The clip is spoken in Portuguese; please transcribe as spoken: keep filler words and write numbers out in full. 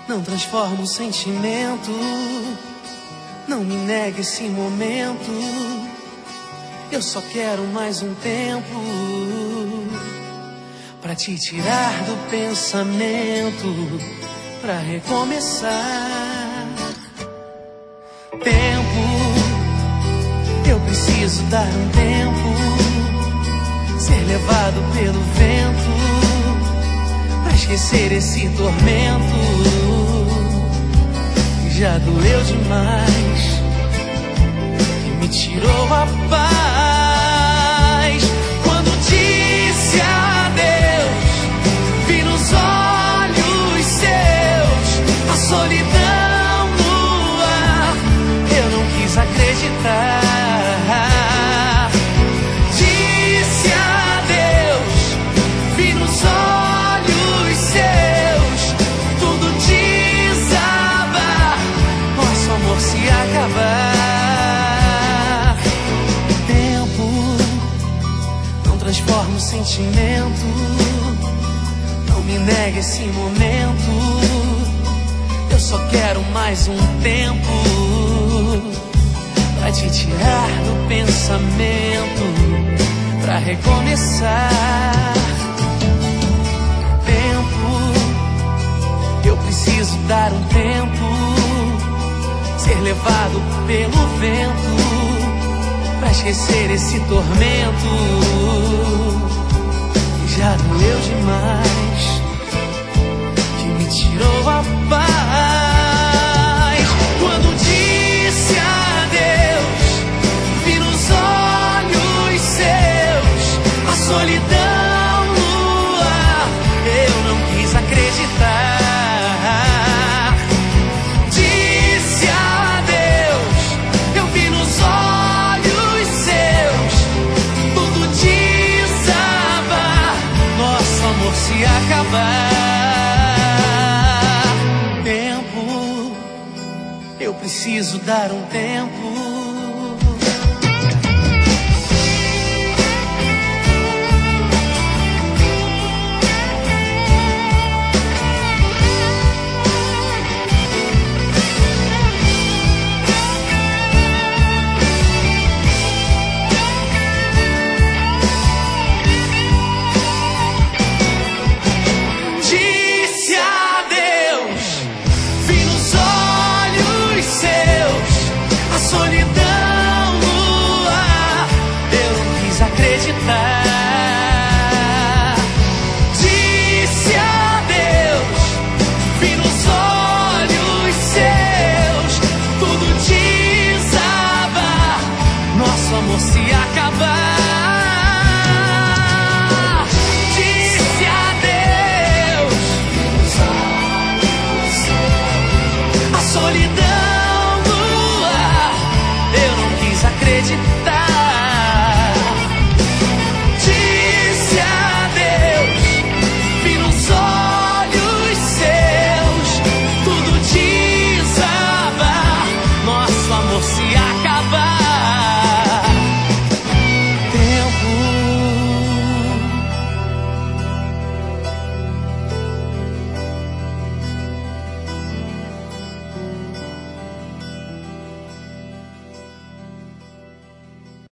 Não transforma o sentimento, não me negue esse momento. Eu só quero mais um tempo pra te tirar do pensamento, pra recomeçar. Tempo, eu preciso dar um tempo, ser levado pelo vento, pra esquecer esse tormento. Já doeu demais, que me tirou a paz. Quando disse adeus, vi nos olhos seus a solidão no ar. Eu não quis acreditar. Disse adeus, vi nos olhos seus tudo desabar, nosso amor se acabar. Tempo não transforma o sentimento, não me negue esse momento. Eu só quero mais um tempo pra te tirar do pensamento, pra recomeçar. Tempo, eu preciso dar um tempo, ser levado pelo vento, pra esquecer esse tormento. Já doeu demais, que me tirou a paz. Quando disse adeus, vi nos olhos seus a solidão no ar. Eu não quis acreditar. Disse adeus, eu vi nos olhos seus tudo desabar, nosso amor se acabar. Tempo, eu preciso dar um tempo,